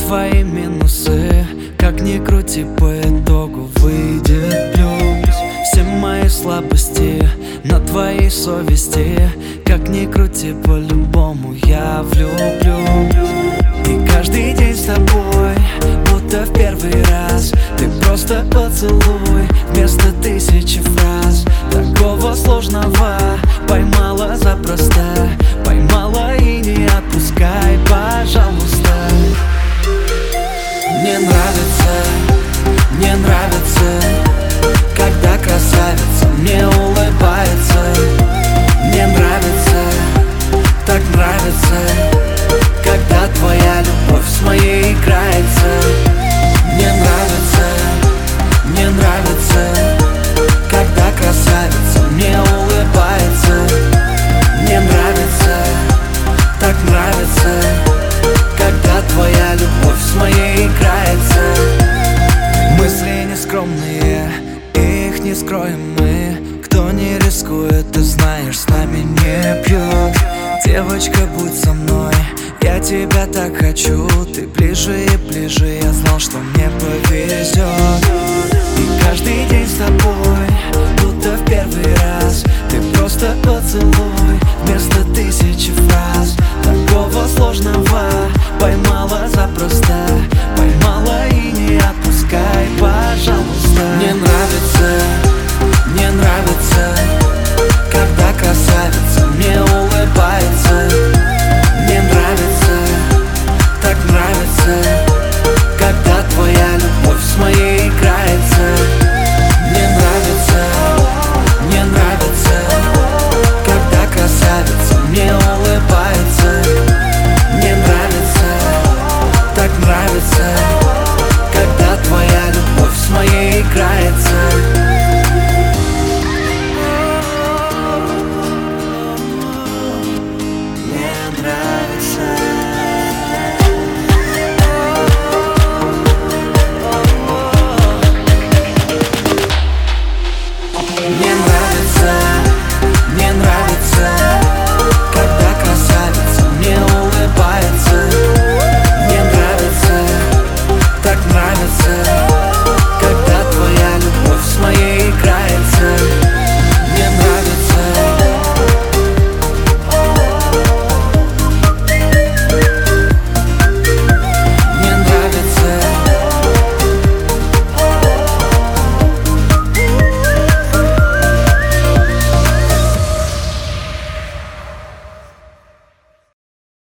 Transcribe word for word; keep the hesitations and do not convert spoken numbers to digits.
твои минусы. Как ни крути, по итогу выйдет плюс. Все мои слабости на твоей совести. Как ни крути, по-любому я влюблю. И каждый день с тобой, будто в первый раз. Ты просто поцелуй вместо тысячи фраз. Такого сложного поймала запросто. Поймала и не отпускай, пожалуйста. Мне нравится, мне нравится, когда красавица мне улыбается. Мне нравится, так нравится, когда твоя любовь с моей играется. Мне нравится, мне нравится, когда красавица мне улыбается. Мне нравится, так нравится, когда твоя любовь с моей играется. Мысли нескромные, их не скроем мы. Кто не рискует, ты знаешь, с нами не пьет. Девочка, будь со мной, я тебя так хочу.